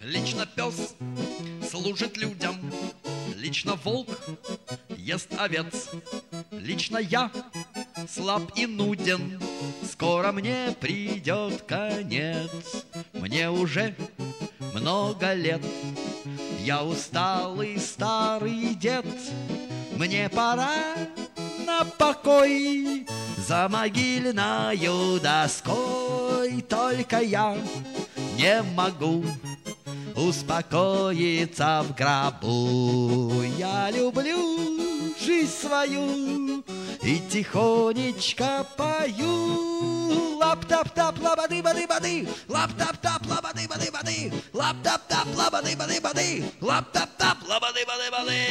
Лично пес служит людям, лично волк ест овец, лично я слаб и нуден, скоро мне придет конец. Мне уже много лет, я усталый старый дед, мне пора на покой за могильною доской. Только я не могу успокоиться в гробу. Я люблю жизнь свою и тихонечко пою. Лап-тап-тап, лабады-бады-бады, лап-тап-тап, лабады-бады-бады, лап-тап-тап, лабады-бады-бады, лап-тап-тап, лабады-бады-бады.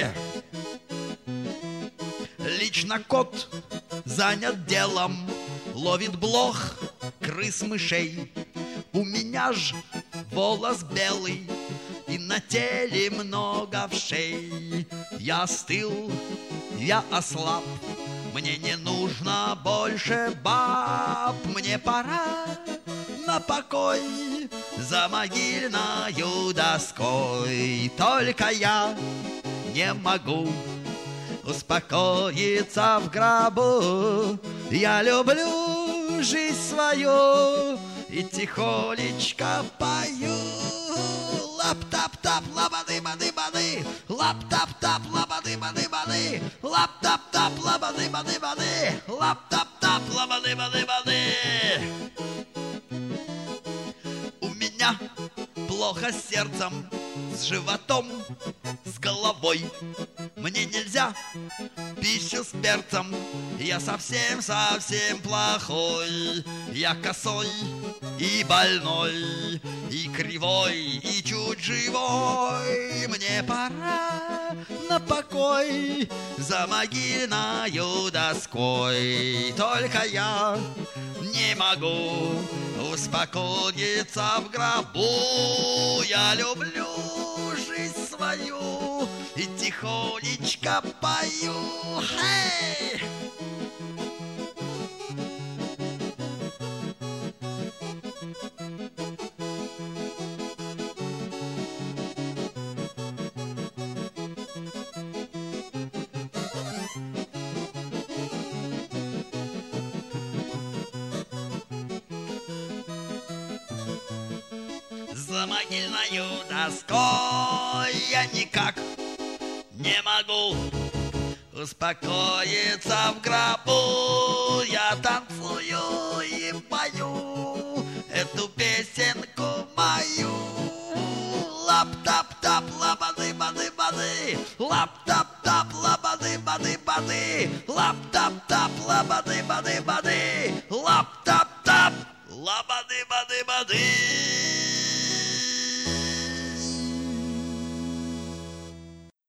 Лично кот занят делом, ловит блох, крыс, мышей. У меня ж волос белый и на теле много вшей. Я остыл, я ослаб, мне не нужно больше баб. Мне пора на покой за могильною доской. Только я не могу успокоиться в гробу. Я люблю жизнь свою и тихонечко пою. Лап-тап-тап, лабады-бады-бады, лап-тап-тап, лабады-бады-бады, лап-тап-тап, лабады-бады-бады, лап-тап-тап, лабады-бады-бады. У меня плохо с сердцем, с животом, с головой. Мне нельзя пищу с перцем, я совсем-совсем плохой. Я косой и больной, и кривой, и чуть живой. Мне пора на покой за могильною доской. Только я не могу успокоиться в гробу. Я люблю жизнь свою и тихонечко пою. Hey! За могильною доской я никак не могу успокоиться в гробу. Я танцую и пою эту песенку мою. Лап-тап-тап, лабады-бады-бады, лап-тап-тап, лабады-бады-бады, лап-тап-тап, лабады-бады-бады, лап-тап-тап, лабады-бады-бады.